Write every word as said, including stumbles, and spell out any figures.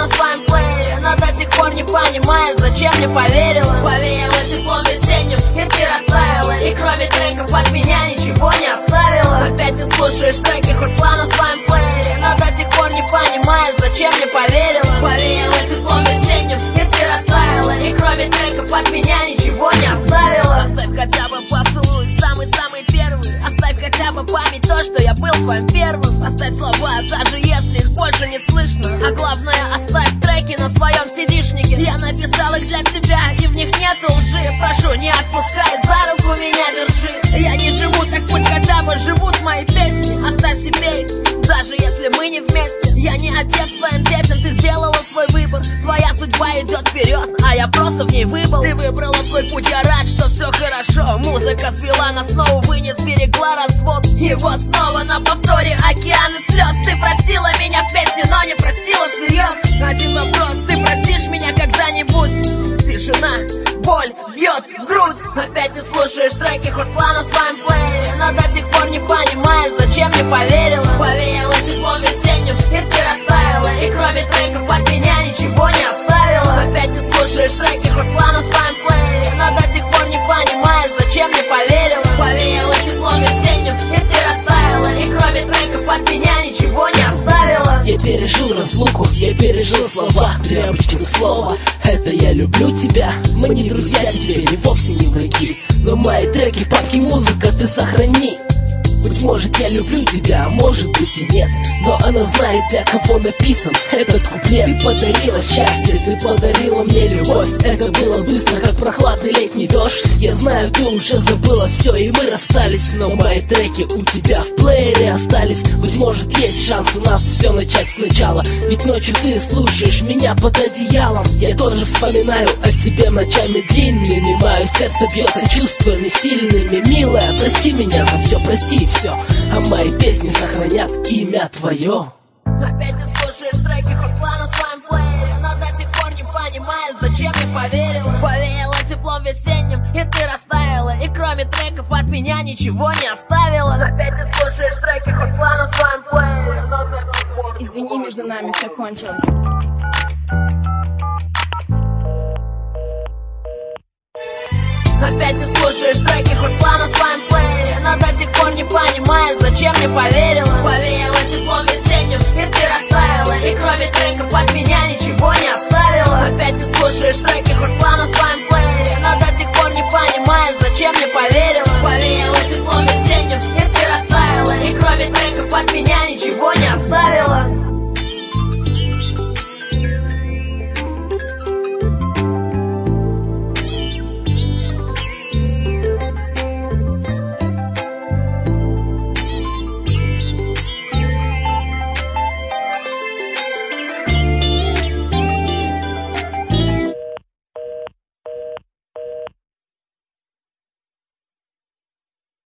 на своем плеере, но до сих пор не понимаешь, зачем мне поверила. Повеяло теплом весенним, и ты растаяла, и кроме треков от меня ничего не оставила. Опять ты слушаешь треки хоть два на своем плеере, но до сих пор не понимаешь, зачем мне поверила. Повеяло теплом весенним, и ты растаяла, и кроме треков от меня ничего не оставила. Оставь хотя бы поцелуй, самый-самый первый. Оставь хотя бы память то, что я был твоим первым. Оставь слова, даже если их больше не слышно. А главное, оставь треки на своем сидишнике. Я написал их для тебя, и в них нету лжи. Прошу, не отпускай, за руку меня держи. Я не живу, так пусть хотя бы живут мои песни. Оставь себе их, даже если мы не вместе. Я не отец твоим детям, ты сделала свой выбор. Твоя судьба идет вперед, а я просто в ней выбыл. Ты выбрала свой путь, я рад, что все хорошо. Музыка свела нас снова, вынес, берегла развод. И вот снова на повторе океаны слез. Ты простила меня в песне, но не простила всерьез. Один вопрос, ты простишь меня когда-нибудь? Тишина, боль бьет в грудь. Опять ты слушаешь треки хоть два на своем плеере, но до сих пор не понимаешь, зачем мне поверила. Повеяло теплом весенним, и ты растаяла, и кроме треков от меня ничего не оставила. Опять ты слушаешь треки хоть два на своем плеере, но до сих пор не понимаешь, зачем мне поверила. Повеяло теплом весенним, и ты растаяла, и кроме треков от меня ничего не оставила. Я пережил разлуку, я пережил слова, три обычных слова. Это я люблю тебя. Мы не друзья теперь и вовсе не враги, но мои треки, папки, музыка ты сохрани. Быть может, я люблю тебя, а может быть и нет, но она знает, для кого написан этот куплет. Ты подарила счастье, ты подарила мне любовь. Это было быстро, как прохладный летний дождь. Я знаю, ты уже забыла все, и мы расстались, но мои треки у тебя в плеере остались. Быть может, есть шанс у нас все начать сначала, ведь ночью ты слушаешь меня под одеялом. Я тоже вспоминаю о тебе ночами длинными, мое сердце бьется чувствами сильными. Милая, прости меня за все, прости все, а мои песни сохранят имя твое. Опять ты слушаешь треки хоть два на своем плеере, но до сих пор не понимаешь, зачем мне поверила. Повеяло теплом весенним, и ты растаяла, и кроме треков от меня ничего не оставила. Опять ты слушаешь треки хоть два на своем плеере, но до сих пор... Извини, между нами все кончилось. Опять ты слушаешь треки хоть два на своем плеере, но до сих пор не понимаешь, зачем мне поверила. Повеяло теплом весенним, и ты растаяла, и кроме треков от меня ничего не оставила. Опять ты слушаешь треки хоть два на своем